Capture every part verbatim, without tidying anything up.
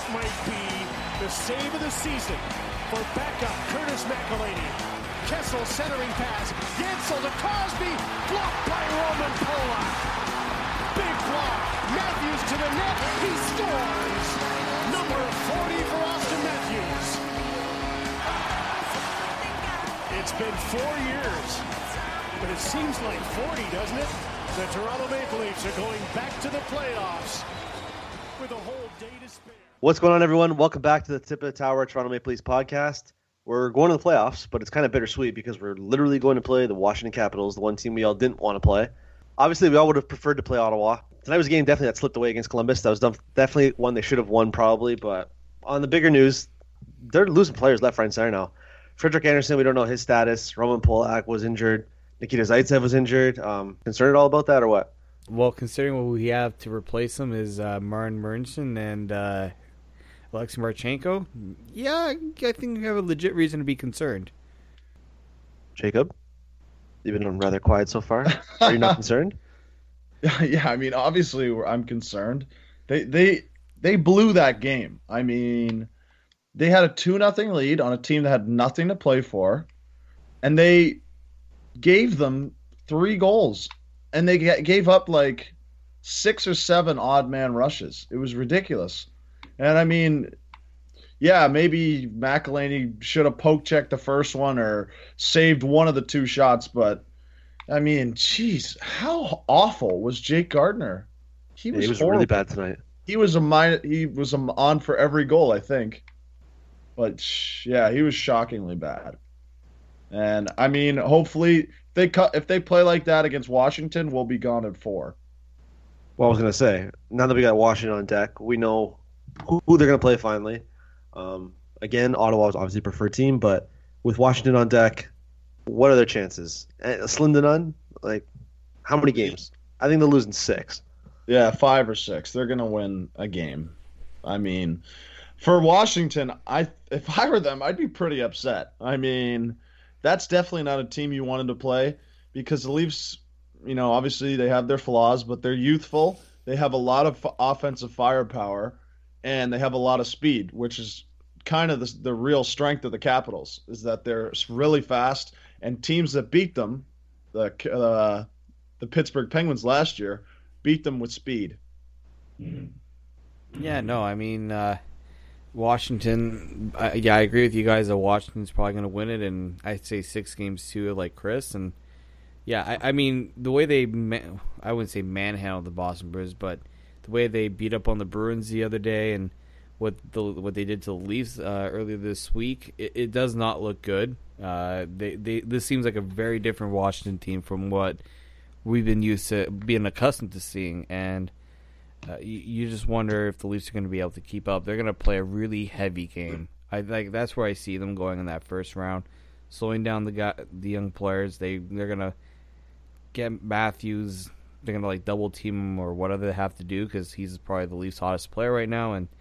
might be the save of the season for backup Curtis McElhaney. Kessel centering pass. Gensel to Crosby. Blocked by Roman Polak. Big block. Matthews to the net. He scores. Number forty for Austin Matthews. It's been four years, but it seems like forty, doesn't it? The Toronto Maple Leafs are going back to the playoffs with a whole day to spare. What's going on, everyone? Welcome back to the Tip of the Tower Toronto Maple Leafs podcast. We're going to the playoffs, but it's kind of bittersweet because we're literally going to play the Washington Capitals, the one team we all didn't want to play. Obviously, we all would have preferred to play Ottawa. Tonight was a game definitely that slipped away against Columbus. That was definitely one they should have won probably, but on the bigger news, they're losing players left, right, and center now. Frederik Andersen, we don't know his status. Roman Polak was injured. Nikita Zaitsev was injured. Um, concerned at all about that or what? Well, considering what we have to replace him is uh, Martin Mernson and uh, Alexei Marchenko, yeah, I think we have a legit reason to be concerned. Jacob, you've been rather quiet so far. Are you not concerned? Yeah, yeah. I mean, obviously, I'm concerned. They they they blew that game. I mean, they had a two nothing lead on a team that had nothing to play for, and they gave them three goals, and they gave up like six or seven odd man rushes. It was ridiculous. And I mean, yeah, maybe McElhaney should have poke checked the first one or saved one of the two shots, but I mean, geez, how awful was Jake Gardiner? He was, yeah, he was horrible. really bad tonight. He was a min- he was a, on for every goal, I think. But yeah, he was shockingly bad. And I mean, hopefully they cut if they play like that against Washington, we'll be gone at four. Well, I was gonna say, now that we got Washington on deck, we know who, who they're gonna play finally. Um, again, Ottawa is obviously a preferred team, but with Washington on deck, what are their chances? Uh, slim to none. Like, how many games? I think they're losing six. Yeah, five or six. They're gonna win a game. I mean, for Washington, I if I were them, I'd be pretty upset. I mean, that's definitely not a team you wanted to play because the Leafs, you know, obviously they have their flaws, but they're youthful. They have a lot of f- offensive firepower, and they have a lot of speed, which is kind of the, the real strength of the Capitals, is that they're really fast, and teams that beat them, the uh, the Pittsburgh Penguins last year, beat them with speed. Yeah, no, I mean, uh, Washington, I, yeah, I agree with you guys that Washington's probably going to win it, and I'd say six games too, like Chris. And yeah, I, I mean, the way they, man, I wouldn't say manhandled the Boston Bruins, but the way they beat up on the Bruins the other day and what the what they did to the Leafs uh, earlier this week, it, it does not look good. Uh, they, they this seems like a very different Washington team from what we've been used to being accustomed to seeing, and Uh, you, you just wonder if the Leafs are going to be able to keep up. They're going to play a really heavy game. I like that's where I see them going in that first round, slowing down the guy, the young players. They they're going to get Matthews. They're going to like double team him or whatever they have to do because he's probably the Leafs' hottest player right now, and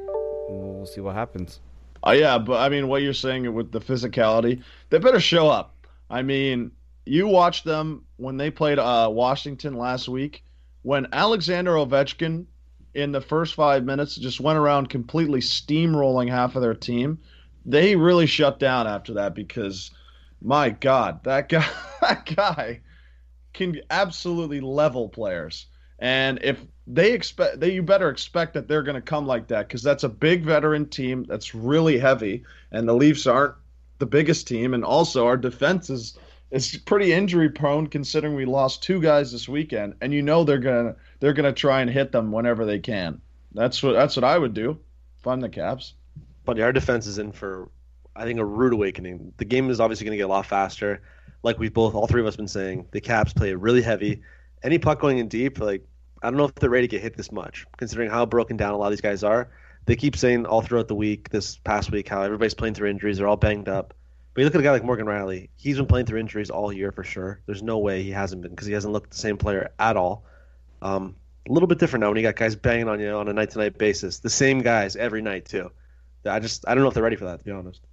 we'll see what happens. Oh yeah, but I mean, what you're saying with the physicality, they better show up. I mean, you watched them when they played uh, Washington last week. When Alexander Ovechkin, in the first five minutes, just went around completely steamrolling half of their team, they really shut down after that because, my God, that guy, that guy can absolutely level players. And if they expect, they you better expect that they're going to come like that because that's a big veteran team that's really heavy, and the Leafs aren't the biggest team, and also our defense is. It's pretty injury prone considering we lost two guys this weekend, and you know they're gonna they're gonna try and hit them whenever they can. That's what that's what I would do if I'm the Caps. But our defense is in for, I think, a rude awakening. The game is obviously going to get a lot faster. Like we've both, all three of us, been saying, the Caps play really heavy. Any puck going in deep, like I don't know if they're ready to get hit this much, considering how broken down a lot of these guys are. They keep saying all throughout the week, this past week, how everybody's playing through injuries. They're all banged up. But you look at a guy like Morgan Riley, he's been playing through injuries all year for sure. There's no way he hasn't been because he hasn't looked the same player at all. Um, a little bit different now when you got guys banging on you on a night-to-night basis. The same guys every night too. I just I don't know if they're ready for that, to be honest.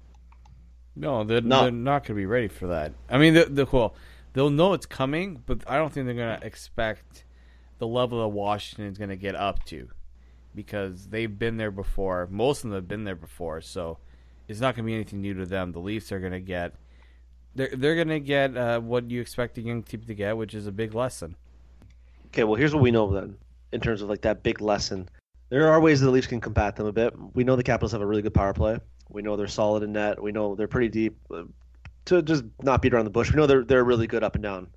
No, they're, No. they're not going to be ready for that. I mean, the, the well, they'll know it's coming, but I don't think they're going to expect the level that Washington is going to get up to. because they've been there before. Most of them have been there before, so it's not going to be anything new to them. The Leafs are going to get they're they're going to get uh, what you expect a young team to get, which is a big lesson. Okay, well, here's what we know then in terms of like that big lesson. There are ways that the Leafs can combat them a bit. We know the Capitals have a really good power play. We know they're solid in net. We know they're pretty deep. To just not beat around the bush, we know they're they're really good up and down.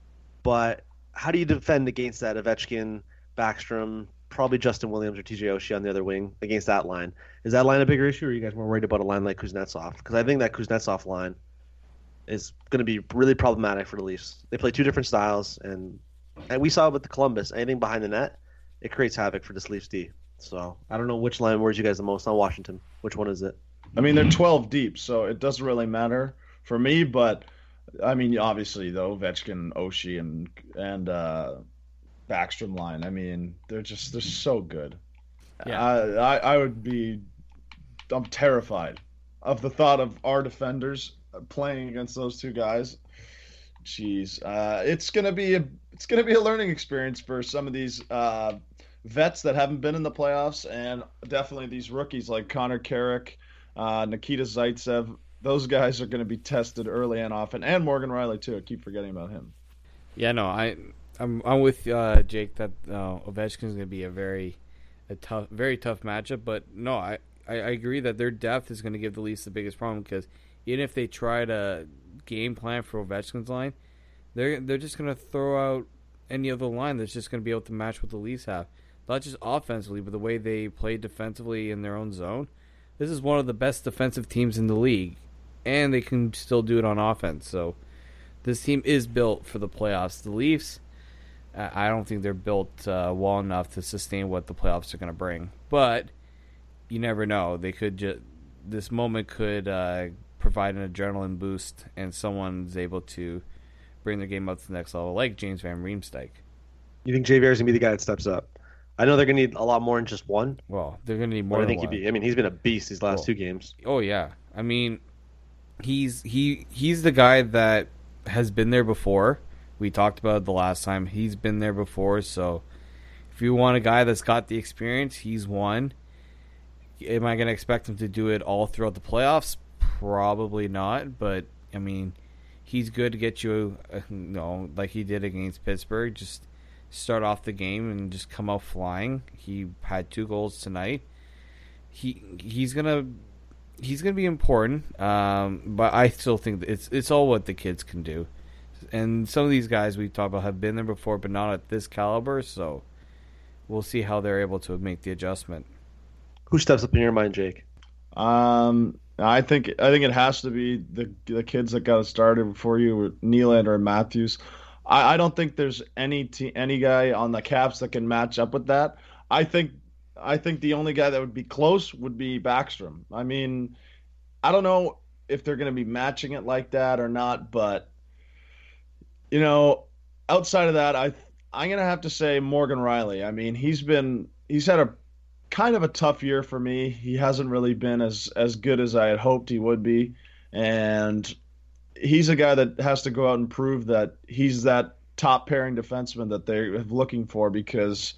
But how do you defend against that Ovechkin, Backstrom, probably Justin Williams or T J Oshie on the other wing against that line? Is that line a bigger issue, or are you guys more worried about a line like Kuznetsov? Because I think that Kuznetsov line is going to be really problematic for the Leafs. They play two different styles, and and we saw it with the Columbus. Anything behind the net, it creates havoc for this Leafs D. So I don't know which line worries you guys the most on Washington. Which one is it? I mean, they're twelve deep, so it doesn't really matter for me. But I mean, obviously, though, Ovechkin, Oshie, and and uh, Backstrom line. I mean, they're just they're so good. Yeah. I, I I would be. I'm terrified of the thought of our defenders playing against those two guys. Jeez, uh, it's gonna be a it's gonna be a learning experience for some of these uh, vets that haven't been in the playoffs, and definitely these rookies like Connor Carrick, uh, Nikita Zaitsev. Those guys are going to be tested early and often, and Morgan Riley too. I keep forgetting about him. Yeah, no, I I'm I'm with uh, Jake that uh, Ovechkin is going to be a very a tough, very tough matchup. But no, I, I, I agree that their depth is going to give the Leafs the biggest problem, because even if they try to game plan for Ovechkin's line, they're they're just going to throw out any other line that's just going to be able to match what the Leafs have, not just offensively, but the way they play defensively in their own zone. This is one of the best defensive teams in the league, and they can still do it on offense. So this team is built for the playoffs. The Leafs, I don't think they're built uh, well enough to sustain what the playoffs are going to bring. But you never know. They could just this moment could uh, provide an adrenaline boost, and someone's able to bring their game up to the next level, like James Van Riemsdyk. You think J V R is gonna be the guy that steps up? I know they're gonna need a lot more than just one. Well, they're going to need more. I than think one. he'd be. I mean, he's been a beast these last Well, two games. Oh yeah, I mean, he's he he's the guy that has been there before. We talked about it the last time. He's been there before, so if you want a guy that's got the experience, he's one. Am I going to expect him to do it all throughout the playoffs? Probably not, but I mean, he's good to get you, uh, you know, like he did against Pittsburgh. Just start off the game and just come out flying. He had two goals tonight. He he's gonna he's gonna be important, um, but I still think that it's it's all what the kids can do. And some of these guys we talk about have been there before, but not at this caliber. So we'll see how they're able to make the adjustment. Who steps up in your mind, Jake? Um, I think I think it has to be the the kids that got it started before you, Nylander and Matthews. I, I don't think there's any te- any guy on the Caps that can match up with that. I think I think the only guy that would be close would be Backstrom. I mean, I don't know if they're going to be matching it like that or not, but you know, outside of that, I I'm going to have to say Morgan Riley. I mean, he's been he's had a kind of a tough year for me. He hasn't really been as as good as I had hoped he would be, and he's a guy that has to go out and prove that he's that top pairing defenseman that they're looking for, because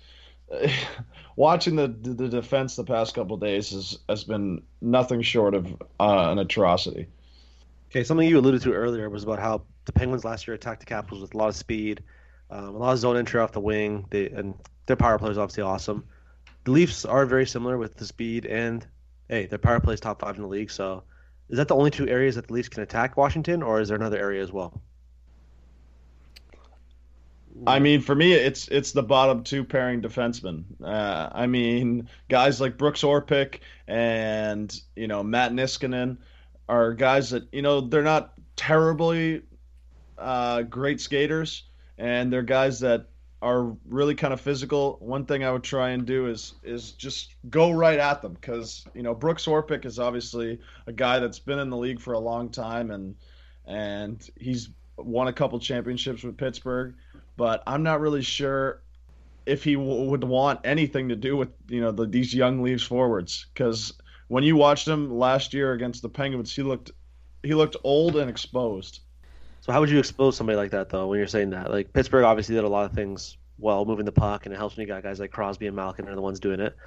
watching the the defense the past couple of days has, has been nothing short of uh, an atrocity. Okay, something you alluded to earlier was about how the Penguins last year attacked the Capitals with a lot of speed, um, a lot of zone entry off the wing. They and their power play is obviously awesome. The Leafs are very similar with the speed, and hey, their power play is top five in the league. So, is that the only two areas that the Leafs can attack Washington, or is there another area as well? I mean, for me, it's it's the bottom two pairing defensemen. Uh, I mean, guys like Brooks Orpik and you know Matt Niskanen are guys that you know they're not terribly uh, great skaters, and they're guys that are really kind of physical. One thing I would try and do is is just go right at them, because you know Brooks Orpik is obviously a guy that's been in the league for a long time, and and he's won a couple championships with Pittsburgh. But I'm not really sure if he w- would want anything to do with you know the, these young Leafs forwards, because when you watched him last year against the Penguins, he looked he looked old and exposed. So how would you expose somebody like that, though, when you're saying that? Like, Pittsburgh obviously did a lot of things well, moving the puck, and it helps when you got guys like Crosby and Malkin are the ones doing it.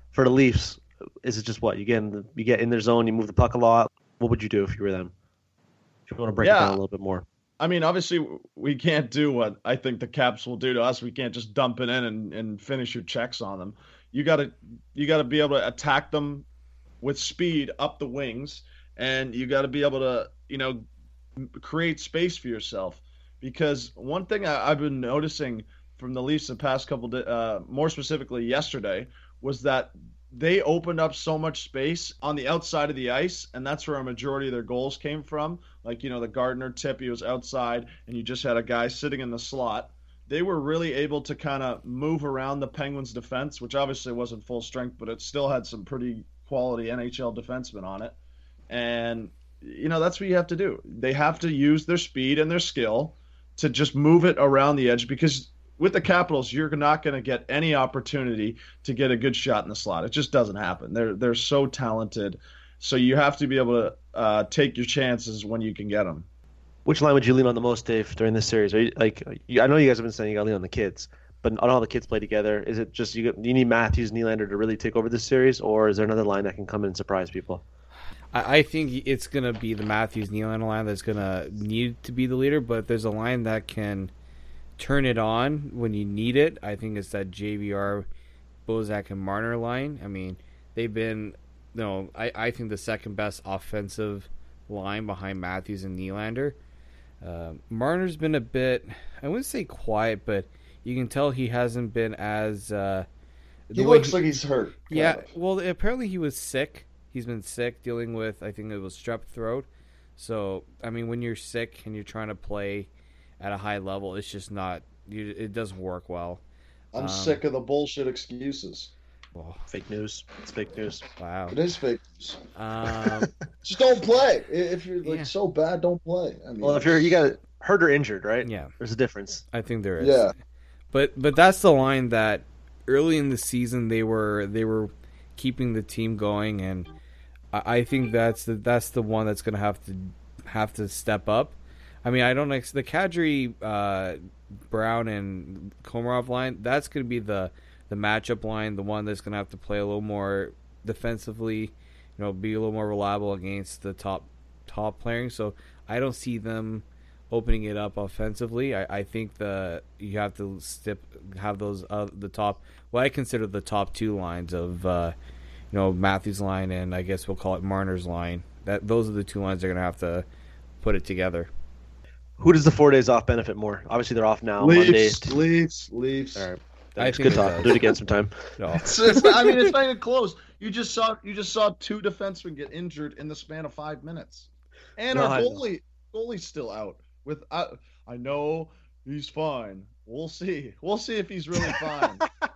For the Leafs, is it just what you get in the, you get in their zone, you move the puck a lot? What would you do if you were them? If you want to break Yeah. it down a little bit more. I mean, obviously, we can't do what I think the Caps will do to us. We can't just dump it in and, and finish your checks on them. You gotta you gotta be able to attack them with speed up the wings, and you gotta be able to you know create space for yourself. Because one thing I, I've been noticing from the Leafs the past couple, de- uh, more specifically yesterday, was that they opened up so much space on the outside of the ice, and that's where a majority of their goals came from. Like, you know, the Gardner tip, he was outside, and you just had a guy sitting in the slot. They were really able to kind of move around the Penguins' defense, which obviously wasn't full strength, but it still had some pretty quality N H L defensemen on it. And, you know, that's what you have to do. They have to use their speed and their skill to just move it around the edge, because with the Capitals, you're not going to get any opportunity to get a good shot in the slot. It just doesn't happen. They're they're so talented, so you have to be able to uh, take your chances when you can get them. Which line would you lean on the most, Dave, during this series? Are you, like, you, I know you guys have been saying you got to lean on the kids, but not all the kids play together. Is it just you, you need Matthews, Nylander to really take over this series, or is there another line that can come in and surprise people? I, I think it's going to be the Matthews Nylander line that's going to need to be the leader, but there's a line that can turn it on when you need it. I think it's that J V R, Bozak, and Marner line. I mean, they've been, you know, I, I think the second best offensive line behind Matthews and Nylander. Uh, Marner's been a bit, I wouldn't say quiet, but you can tell he hasn't been as. Uh, he looks he, like he's hurt. Yeah, of. well, apparently he was sick. He's been sick, dealing with, I think it was strep throat. So, I mean, when you're sick and you're trying to play at a high level, it's just not, you, it doesn't work well. I'm um, sick of the bullshit excuses. Well, fake news. It's fake news. Wow. It is fake news. Um, just don't play. If you're like yeah. so bad, don't play. I mean, well, if you're you got hurt or injured, right? Yeah. There's a difference. I think there is. Yeah. But but that's the line that early in the season they were they were keeping the team going, and I, I think that's the that's the one that's going to have to have to step up. I mean, I don't ex- the Kadri, uh, Brown, and Komarov line. That's going to be the, the matchup line, the one that's going to have to play a little more defensively, you know, be a little more reliable against the top top players. So I don't see them opening it up offensively. I, I think the you have to stip, have those uh, the top what I consider the top two lines of uh, you know Matthews' line and I guess we'll call it Marner's line. That those are the two lines they're going to have to put it together. Who does the four days off benefit more? Obviously, they're off now. Leafs, Monday. Leafs, Leafs. All right. I That's think good it talk. does. We'll do it again sometime. No. It's, it's not, I mean, it's not even close. You just saw you just saw two defensemen get injured in the span of five minutes, and No, our I know. goalie goalie's still out. With I, I know he's fine. We'll see. We'll see if he's really fine.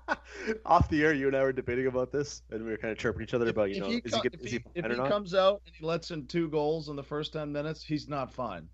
Off the air, you and I were debating about this, and we were kind of chirping each other about, you if know, he, is co- he, good, if is he, he if fine he or not? comes out and he lets in two goals in the first ten minutes, he's not fine.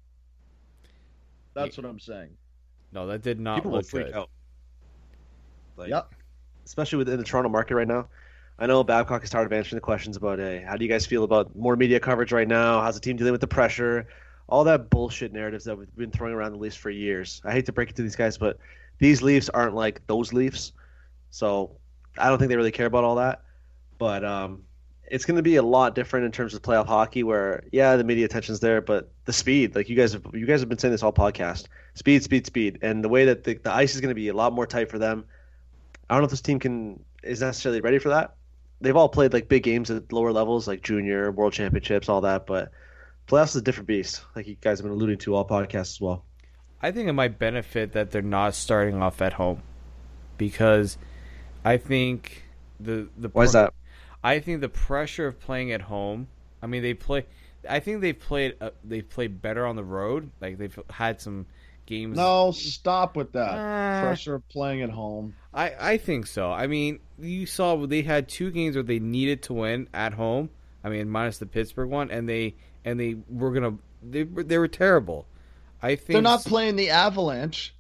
That's what I'm saying. No, that did not People will look freak good. out. Like, Yep. especially within the Toronto market right now. I know Babcock is tired of answering the questions about, hey, how do you guys feel about more media coverage right now? How's the team dealing with the pressure? All that bullshit narratives that we've been throwing around the Leafs for years. I hate to break it to these guys, but these Leafs aren't like those Leafs. So I don't think they really care about all that. But um, it's going to be a lot different in terms of playoff hockey where, yeah, the media attention's there, but the speed, like you guys have, you guys have been saying this all podcast, speed, speed, speed. And the way that the, the ice is going to be a lot more tight for them. I don't know if this team can is necessarily ready for that. They've all played like big games at lower levels, like junior, world championships, all that. But playoffs is a different beast, like you guys have been alluding to all podcasts as well. I think it might benefit that they're not starting off at home, because I think the the Why is that? I think the pressure of playing at home. I mean, they play. I think they've played. Uh, they've played better on the road. Like they've had some games. No, stop with that. Uh, Pressure of playing at home. I, I think so. I mean, you saw they had two games where they needed to win at home. I mean, minus the Pittsburgh one, and they and they were gonna. They were they were terrible. I think They're not playing the Avalanche.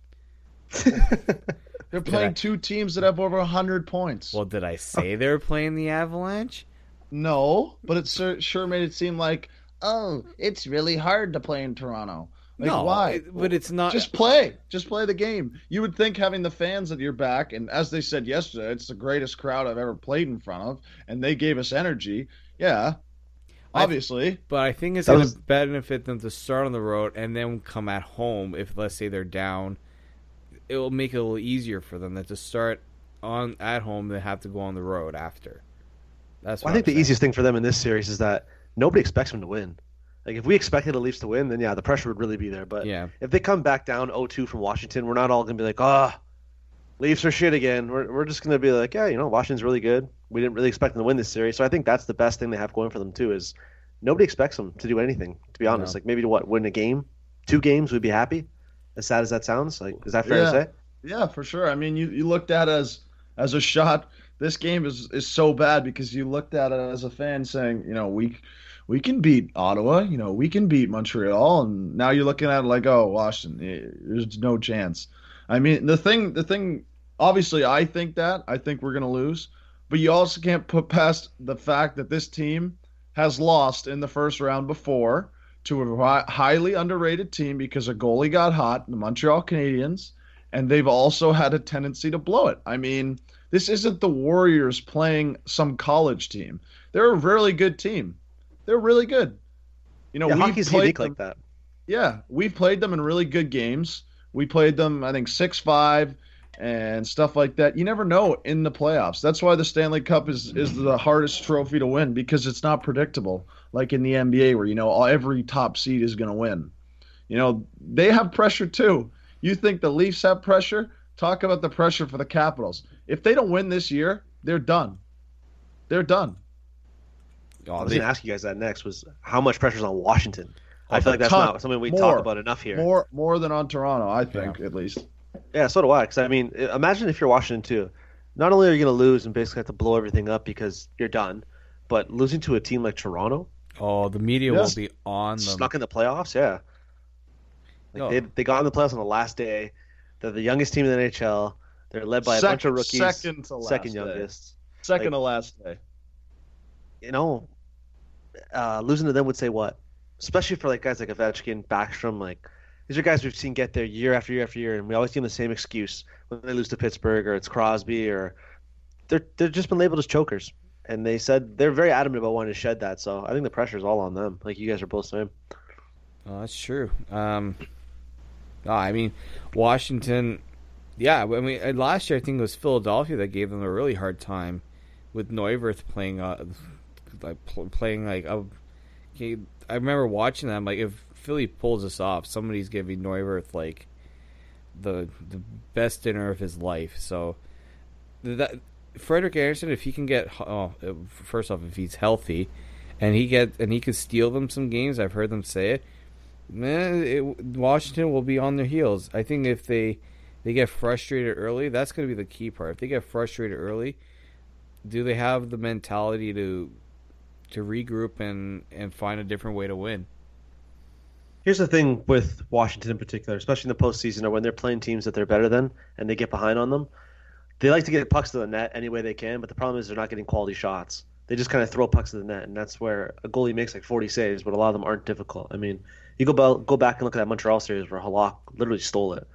They're playing I- two teams that have over one hundred points. Well, did I say they were playing the Avalanche? No, but it sur- sure made it seem like, oh, it's really hard to play in Toronto. Like, no, why? it- but it's not. Just play. Just play the game. You would think having the fans at your back, and as they said yesterday, it's the greatest crowd I've ever played in front of, and they gave us energy. Yeah, obviously. But I think it's That going was- to benefit them to start on the road and then come at home. If let's say they're down, it will make it a little easier for them than to start on at home than have to go on the road after. That's. Well, What I think I'm the saying. easiest thing for them in this series is that nobody expects them to win. Like if we expected the Leafs to win, then yeah, the pressure would really be there. But Yeah. if they come back down oh two from Washington, we're not all gonna be like, ah, oh, Leafs are shit again. We're we're just gonna be like, yeah, you know, Washington's really good. We didn't really expect them to win this series, so I think that's the best thing they have going for them too. Is nobody expects them to do anything. To be honest, No. like maybe to what win a game, two games, we'd be happy. As sad as that sounds, like is that fair Yeah. to say? Yeah, for sure. I mean, you, you looked at it as as a shot. This game is, is so bad because you looked at it as a fan saying, you know, we we can beat Ottawa, you know, we can beat Montreal, and now you're looking at it like, oh, Washington, eh, there's no chance. I mean, the thing, the thing, obviously, I think that I think we're gonna lose, but you also can't put past the fact that this team has lost in the first round before to a hi- highly underrated team because a goalie got hot, the Montreal Canadiens, and they've also had a tendency to blow it. I mean, this isn't the Warriors playing some college team. They're a really good team. They're really good. You know, Yeah, we've hockey's played unique them, like that. Yeah, we've played them in really good games. We played them, I think, six five and stuff like that. You never know in the playoffs. That's why the Stanley Cup is, is the hardest trophy to win because it's not predictable like in the N B A where, you know, all, every top seed is going to win. You know, they have pressure too. You think the Leafs have pressure? Talk about the pressure for the Capitals. If they don't win this year, they're done. They're done. Oh, I was they- going to ask you guys that next was how much pressure's on Washington. I Oh, feel like that's ton. not something we More. talk about enough here. More more than on Toronto, I think, at least. Yeah, so do I. Because I mean, i- imagine if you're Washington too. Not only are you going to lose and basically have to blow everything up because you're done, but losing to a team like Toronto, oh, the media Yes. will be on them. snuck in the playoffs, yeah. Like No. they they got in the playoffs on the last day. They're the youngest team in the N H L. They're led by a bunch of rookies. Second to last second day. youngest. Second Like- to last day. You know, uh, losing to them would say what? Especially for like guys like Ovechkin, Backstrom, like these are guys we've seen get there year after year after year, and we always give them the same excuse when they lose to Pittsburgh or it's Crosby or they're they've just been labeled as chokers. And they said they're very adamant about wanting to shed that. So I think the pressure is all on them, like you guys are both saying. Oh, that's true. Um, no, I mean, Washington. Yeah, I mean, uh, last year I think it was Philadelphia that gave them a really hard time with Neuwirth playing, uh, like pl- playing like a. okay, I remember watching them. Like, if Philly pulls this off, somebody's giving Neuwirth like the the best dinner of his life. So that Frederick Anderson, if he can get, oh, first off, if he's healthy, and he get and he could steal them some games, I've heard them say it. Man, it, Washington will be on their heels. I think if they they get frustrated early, that's going to be the key part. If they get frustrated early, do they have the mentality to to regroup and, and find a different way to win? Here's the thing with Washington in particular, especially in the postseason or when they're playing teams that they're better than and they get behind on them. They like to get pucks to the net any way they can, but the problem is they're not getting quality shots. They just kind of throw pucks to the net, and that's where a goalie makes like forty saves, but a lot of them aren't difficult. I mean, you go ba- go back and look at that Montreal series where Halak literally stole it.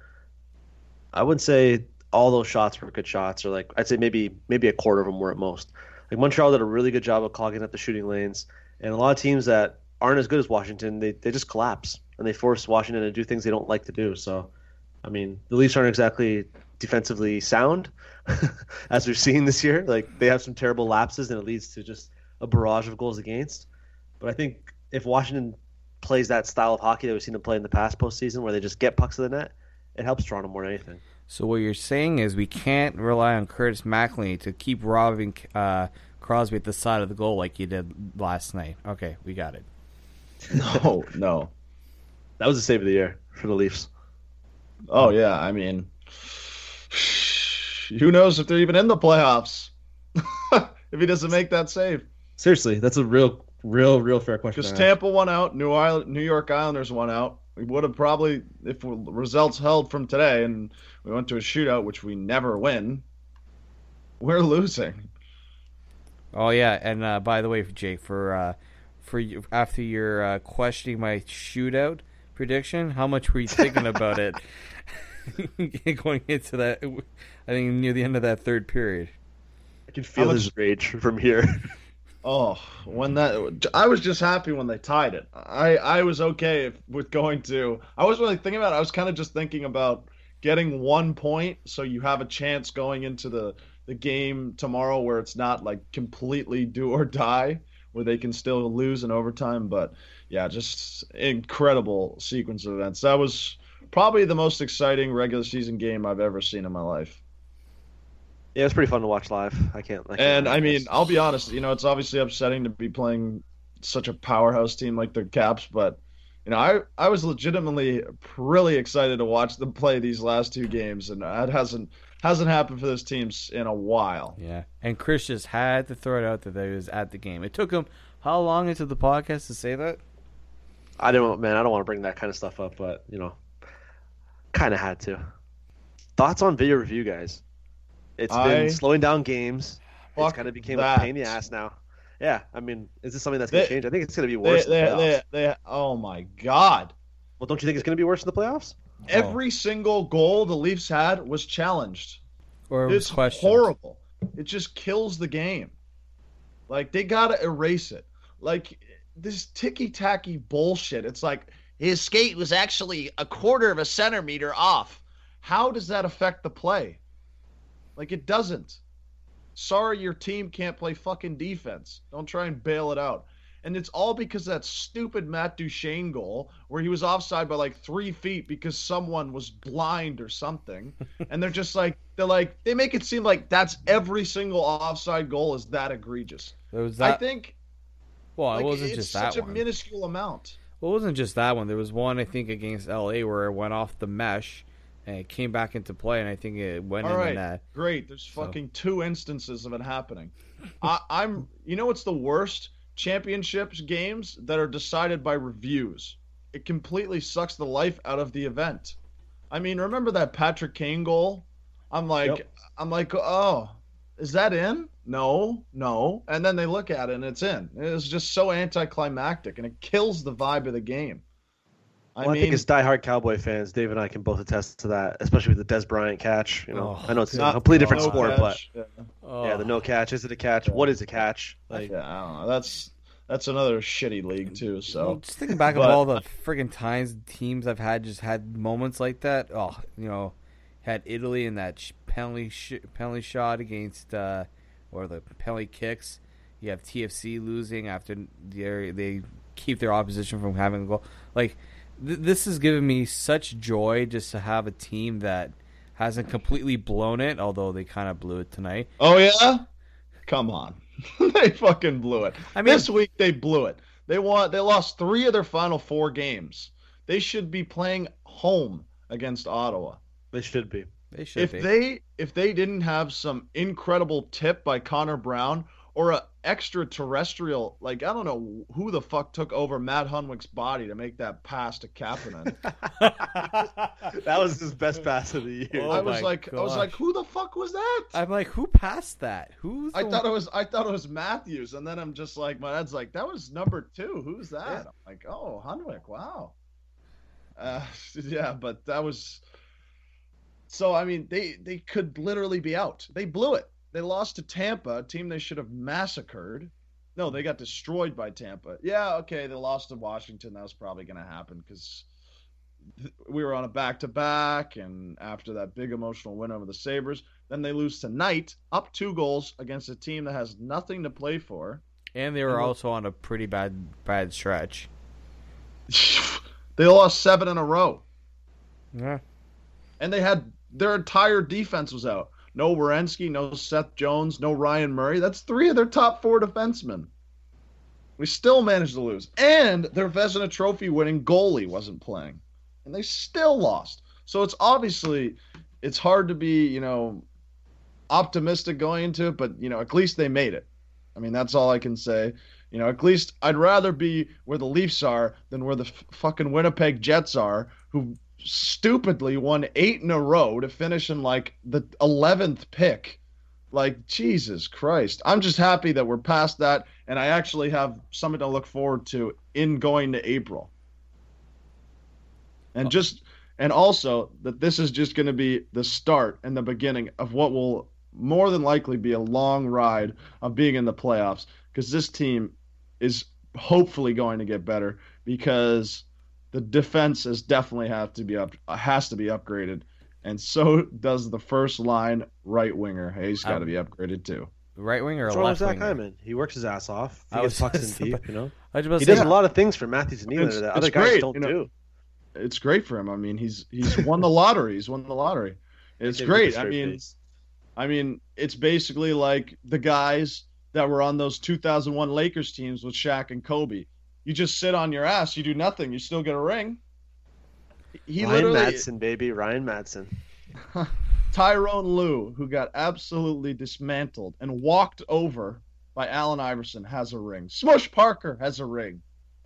I wouldn't say all those shots were good shots, or like I'd say maybe maybe a quarter of them were at most. Like Montreal did a really good job of clogging up the shooting lanes, and a lot of teams that aren't as good as Washington, they they just collapse and they force Washington to do things they don't like to do. So, I mean, the Leafs aren't exactly defensively sound, as we've seen this year. Like they have some terrible lapses, and it leads to just a barrage of goals against. But I think if Washington plays that style of hockey that we've seen them play in the past postseason, where they just get pucks to the net, it helps Toronto more than anything. So what you're saying is we can't rely on Curtis McElhinney to keep robbing uh, Crosby at the side of the goal like you did last night. Okay, we got it. No, no. That was the save of the year for the Leafs. Oh yeah, I mean, who knows if they're even in the playoffs if he doesn't make that save? Seriously, that's a real, real, real fair question. Because Tampa won out, New Island, New York Islanders won out. We would have probably, if results held from today, and we went to a shootout, which we never win, we're losing. Oh yeah, and uh, by the way, Jake, for uh, for you, after you're uh, questioning my shootout, prediction? How much were you thinking about it going into that? I think near the end of that third period. I can feel his rage from here. Oh, when that I was just happy when they tied it. I I was okay if, with going to. I wasn't really thinking about it. I was kind of just thinking about getting one point so you have a chance going into the the game tomorrow where it's not like completely do or die, where they can still lose in overtime. But yeah, just incredible sequence of events. That was probably the most exciting regular season game I've ever seen in my life. Yeah, it's pretty fun to watch live. I can't. I can't and I mean, I'll be honest. You know, it's obviously upsetting to be playing such a powerhouse team like the Caps, but you know, I I was legitimately really excited to watch them play these last two games, and that hasn't hasn't happened for this team in a while. Yeah, and Chris just had to throw it out that he was at the game. It took him how long into the podcast to say that? I don't, man. I don't want to bring that kind of stuff up, but you know, kind of had to. Thoughts on video review, guys? It's I, been slowing down games. It's kind of became that. a pain in the ass now. Yeah, I mean, is this something that's going to change? I think it's going to be they, worse they, in the playoffs. they, they, oh, my God. Well, don't you think it's going to be worse in the playoffs? Every oh. single goal the Leafs had was challenged. Or it was it's questioned. horrible. It just kills the game. Like, they got to erase it. Like, this ticky-tacky bullshit. It's like, his skate was actually a quarter of a centimeter off. How does that affect the play? Like, it doesn't. Sorry, your team can't play fucking defense. Don't try and bail it out. And it's all because of that stupid Matt Duchene goal where he was offside by like three feet because someone was blind or something. And they're just like, they're like, they make it seem like that's every single offside goal is that egregious. There was that... I think. Well, like, it wasn't it's just such that a one. minuscule amount. Well, it wasn't just that one. There was one, I think, against L A where it went off the mesh. And it came back into play, and I think it went All in right, the net. Great. There's So- fucking two instances of it happening. I, I'm, you know what's the worst? Championships games that are decided by reviews. It completely sucks the life out of the event. I mean, remember that Patrick Kane goal? I'm like, Yep. I'm like, oh, is that in? No, no. And then they look at it and it's in. It's just so anticlimactic, and it kills the vibe of the game. I Well, I, mean, think as diehard Cowboy fans, Dave and I can both attest to that, especially with the Des Bryant catch. You know, Oh, I know it's not- a completely different no sport, catch. but Yeah. Oh. yeah, the no catch. Is it a catch? What is a catch? Like, Yeah, I don't know. That's that's another shitty league too. Well, So just thinking back But- of all the friggin' times teams I've had just had moments like that. Oh, you know, had Italy in that sh- penalty sh- penalty shot against, uh, or the penalty kicks. You have T F C losing after they they keep their opposition from having a goal. Like, th- this has given me such joy just to have a team that hasn't completely blown it, although they kind of blew it tonight. oh yeah, come on, they fucking blew it. I mean- this week they blew it. They won. They lost three of their final four games. They should be playing home against Ottawa. they should be. They should If be. they if they didn't have some incredible tip by Connor Brown or a extraterrestrial, like, I don't know who the fuck took over Matt Hunwick's body to make that pass to Kapanen. That was his best pass of the year. Oh I was my like, I was like, gosh. who the fuck was that? I'm like, who passed that? Who's I the thought one- it was I thought it was Matthews, and then I'm just like, my head's like, that was number two. Who's that? Yeah. I'm like, oh, Hunwick. Wow. Uh, yeah, but that was. So I mean, they they could literally be out. They blew it. They lost to Tampa, a team they should have massacred. No, they got destroyed by Tampa. Yeah, okay, they lost to Washington. That was probably going to happen because we were on a back-to-back, and after that big emotional win over the Sabres, then they lose tonight, up two goals against a team that has nothing to play for. And they were also on a pretty bad bad stretch. They lost seven in a row, Yeah. and they had their entire defense was out. No Werenski, no Seth Jones, no Ryan Murray. That's three of their top four defensemen. We still managed to lose. And their Vezina Trophy winning goalie wasn't playing. And they still lost. So it's obviously, it's hard to be, you know, optimistic going into it, but, you know, at least they made it. I mean, that's all I can say. You know, at least I'd rather be where the Leafs are than where the f- fucking Winnipeg Jets are, who stupidly won eight in a row to finish in like the eleventh pick. Like, Jesus Christ. I'm just happy that we're past that, and I actually have something to look forward to in going to April. And just and also that this is just going to be the start and the beginning of what will more than likely be a long ride of being in the playoffs, because this team is hopefully going to get better, because the defense is definitely have to be up has to be upgraded, and so does the first line right winger. Hey, he's got to Um, be upgraded too. Right winger or What's wrong with left Zach winger? Hyman? He works his ass off. He I gets was- pucks in deep, you know. I was about to He say, does a lot of things for Matthews and It's- Nylander that it's other guys great, don't you know. do. It's great for him. I mean, he's he's won the lottery. He's won the lottery. It's Give him a great. I straight mean, face. I mean, it's basically like the guys that were on those two thousand one Lakers teams with Shaq and Kobe. You just sit on your ass, you do nothing, you still get a ring. He Ryan literally Madsen, baby, Ryan Madsen. Tyrone Lue, who got absolutely dismantled and walked over by Allen Iverson, has a ring. Smush Parker has a ring.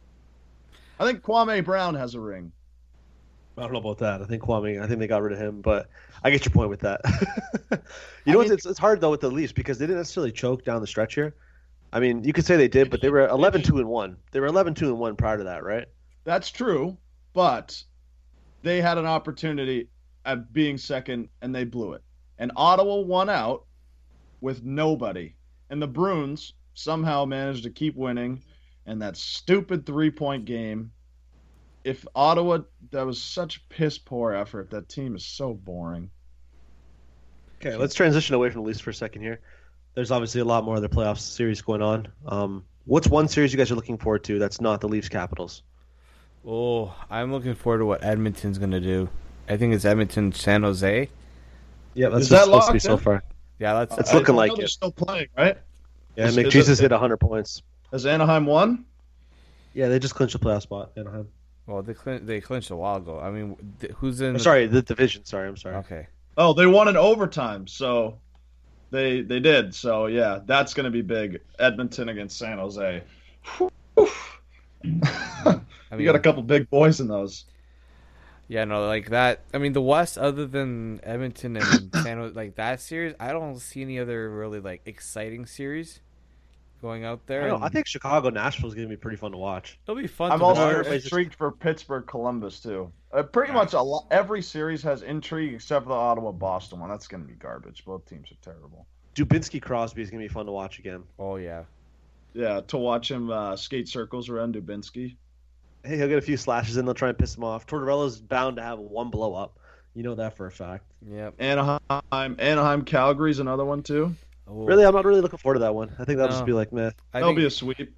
I think Kwame Brown has a ring. I don't know about that. I think Kwame. I think they got rid of him, but I get your point with that. you I know, what? mean- it's it's hard though with the Leafs because they didn't necessarily choke down the stretch here. I mean, you could say they did, but they were eleven two and one. They were eleven two and one prior to that, right? That's true, but they had an opportunity at being second and they blew it. And Ottawa won out with nobody. And the Bruins somehow managed to keep winning, and that stupid three-point game. If Ottawa, that was such piss poor effort. That team is so boring. Okay, let's transition away from the Leafs for a second here. There's obviously a lot more of the playoff series going on. Um, what's one series you guys are looking forward to that's not the Leafs Capitals? oh, I'm looking forward to what Edmonton's going to do. I think it's Edmonton San Jose. Yeah, that's Is that supposed to be locked so in? far. Yeah, that's It's I- looking I like know they're it. still playing, right? Yeah, Is- McJesus is it- hit one hundred points. Has Anaheim won? Yeah, they just clinched the playoff spot. Anaheim. well, they clin- they clinched a while ago. I mean, th- who's in? Or the- sorry, the division. Sorry, I'm sorry. Okay. Oh, they won in overtime, so they they did. So yeah, that's going to be big. Edmonton against San Jose. Whew. I You mean, got a couple big boys in those. Yeah, no, like that. I mean, the West, other than Edmonton and San Jose, like that series, I don't see any other really like exciting series going out I, there. don't know, and I think Chicago Nashville is going to be pretty fun to watch. it'll be fun. I'm to also watch. everybody's intrigued for Pittsburgh Columbus too. Uh, pretty much a lot. Every series has intrigue except for the Ottawa Boston one. That's going to be garbage. Both teams are terrible. Dubinsky Crosby is going to be fun to watch again. Oh yeah, Yeah, to watch him uh, skate circles around Dubinsky. Hey, he'll get a few slashes in. They'll try and piss him off. Tortorella's bound to have one blow up. You know that for a fact. yep. Anaheim, Anaheim, Calgary's another one too. Oh, Really, I'm not really looking forward to that one. I think that'll No. just be like, meh. I That'll think, be a sweep.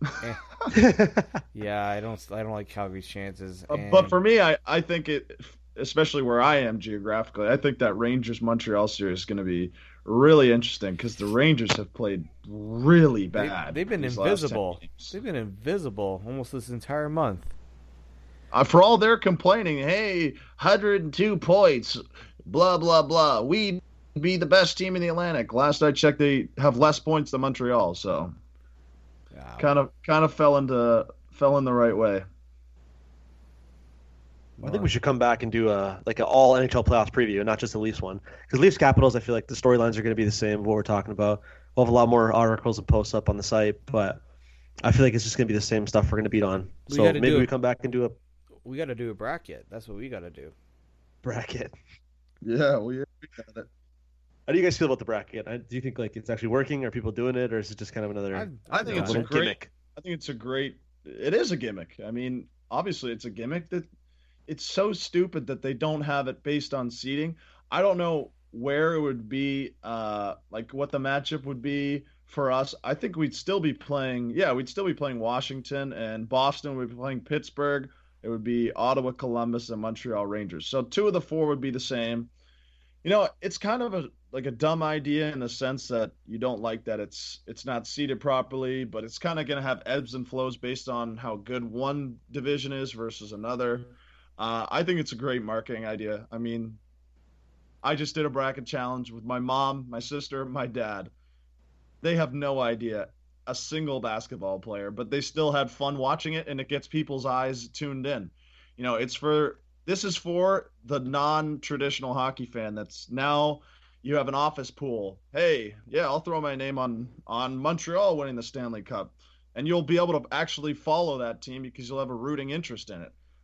yeah, I don't, I don't like Calgary's chances. Uh, and- but for me, I, I think it, especially where I am geographically, I think that Rangers Montreal series is going to be really interesting because the Rangers have played really they, bad. they've been these last ten invisible. games. They've been invisible almost this entire month. Uh, for all they're complaining, hey, one hundred two points, blah blah blah. We be the best team in the Atlantic. Last I checked, they have less points than Montreal, so Yeah. kind of kind of fell into fell in the right way. I think we should come back and do a like an all N H L playoffs preview, not just the Leafs one. Because Leafs Capitals, I feel like the storylines are going to be the same of what we're talking about. We'll have a lot more articles and posts up on the site, but I feel like it's just going to be the same stuff we're going to beat on. We So gotta maybe do we it. come back and do a We got to do a bracket. That's what we got to do. bracket. Yeah, we got it. How do you guys feel about the bracket? I, do you think like it's actually working? Are people doing it, or is it just kind of another I've- I I've think done it's a it. little great- gimmick? I think it's a great. It is a gimmick. I mean, obviously, it's a gimmick that it's so stupid that they don't have it based on seeding. I don't know where it would be, uh, like what the matchup would be for us. I think we'd still be playing. Yeah, we'd still be playing Washington and Boston. We'd be playing Pittsburgh. It would be Ottawa, Columbus, and Montreal Rangers. So two of the four would be the same. You know, it's kind of a like a dumb idea in the sense that you don't like that it's it's not seated properly, but it's kind of going to have ebbs and flows based on how good one division is versus another. Uh, I think it's a great marketing idea. I mean, I just did a bracket challenge with my mom, my sister, my dad. They have no idea a single basketball player, but they still had fun watching it, and it gets people's eyes tuned in. You know, it's for this is for the non-traditional hockey fan that's now you have an office pool. Hey, yeah, I'll throw my name on on Montreal winning the Stanley Cup, and you'll be able to actually follow that team because you'll have a rooting interest in it.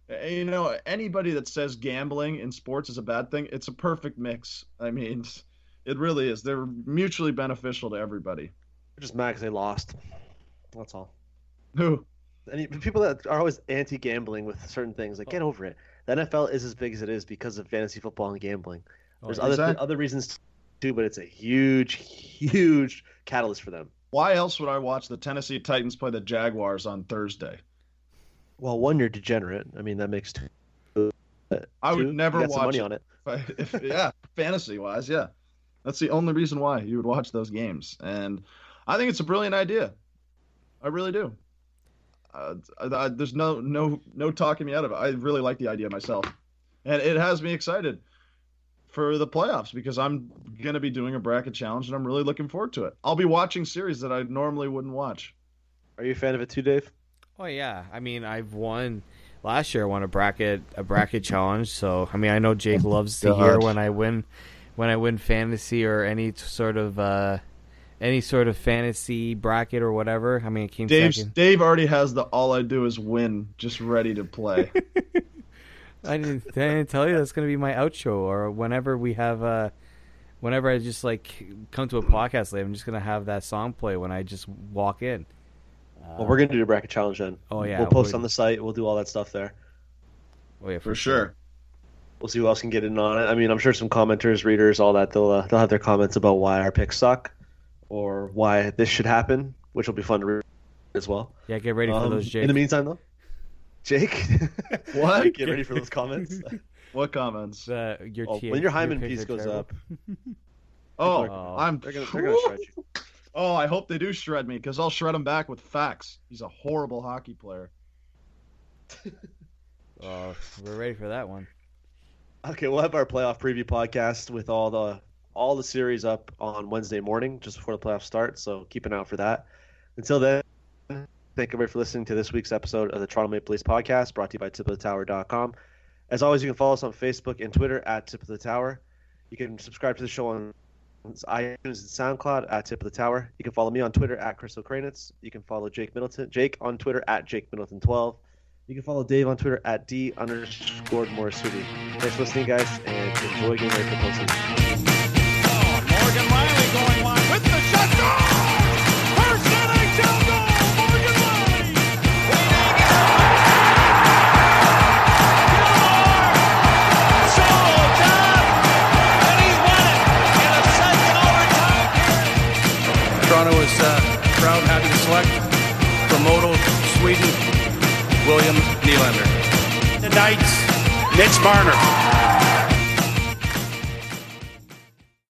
You know, anybody that says gambling in sports is a bad thing, it's a perfect mix. I mean, it really is. They're mutually beneficial to everybody. They're just mad because they lost. That's all. Who? Any people that are always anti-gambling with certain things, like, get over it. The N F L is as big as it is because of fantasy football and gambling. There's Oh, other exactly. other reasons too, but it's a huge, huge catalyst for them. Why else would I watch the Tennessee Titans play the Jaguars on Thursday? Well, one, you're degenerate. I mean, that makes two. I would Two, never you got some watch money it. on it. If, if, yeah, fantasy-wise, yeah. That's the only reason why you would watch those games. And I think it's a brilliant idea. I really do. Uh, I, I, there's no no no talking me out of it. I really like the idea myself, and it has me excited for the playoffs because I'm gonna be doing a bracket challenge, and I'm really looking forward to it. I'll be watching series that I normally wouldn't watch. Are you a fan of it too, Dave? Oh yeah, I mean I've won last year. I won a bracket a bracket challenge. So I mean I know Jake loves to God. hear when I win when I win fantasy or any sort of uh, any sort of fantasy bracket or whatever. I mean it came Dave's, second. Dave already has the all I do is win just ready to play. I didn't, I didn't tell you that's going to be my outro, or whenever we have, uh, whenever I just like come to a podcast late, I'm just going to have that song play when I just walk in. Uh, Well, we're gonna do a bracket challenge then. Oh, yeah, we'll post we're- on the site. We'll do all that stuff there. oh, yeah, For sure. We'll see who else can get in on it. I mean, I'm sure some commenters, readers, all that, they'll uh, they'll have their comments about why our picks suck, or why this should happen, which will be fun to read as well. Yeah, get ready for Um, those, Jake. In the meantime, though, Jake, What? get ready for those comments. What comments? Uh, your Oh, T- when your Hyman picks piece are goes terrible. up, Oh, Oh. I'm. they're gonna they're gonna shred you. Oh, I hope they do shred me because I'll shred him back with facts. He's a horrible hockey player. Oh, we're ready for that one. Okay, we'll have our playoff preview podcast with all the all the series up on Wednesday morning, just before the playoffs start. So keep an eye out for that. Until then, thank everybody for listening to this week's episode of the Toronto Maple Leafs podcast, brought to you by tip of the tower dot com. As always, you can follow us on Facebook and Twitter at Tip of the Tower. You can subscribe to the show on iTunes and SoundCloud at Tip of the Tower. You can follow me on Twitter at Crystal Kranitz. You can follow Jake Middleton, Jake on Twitter at Jake Middleton twelve. You can follow Dave on Twitter at D underscore Morisuti. Thanks for listening, guys, and enjoy getting ready for postseason. Morgan Riley going wide with the shot. Goal! First N H L goal, Morgan Riley. Solo down, and he's won it in a second overtime period. Toronto is uh, proud and happy to select from Modo, Sweden, William Nylander. The Knights, Mitch Marner.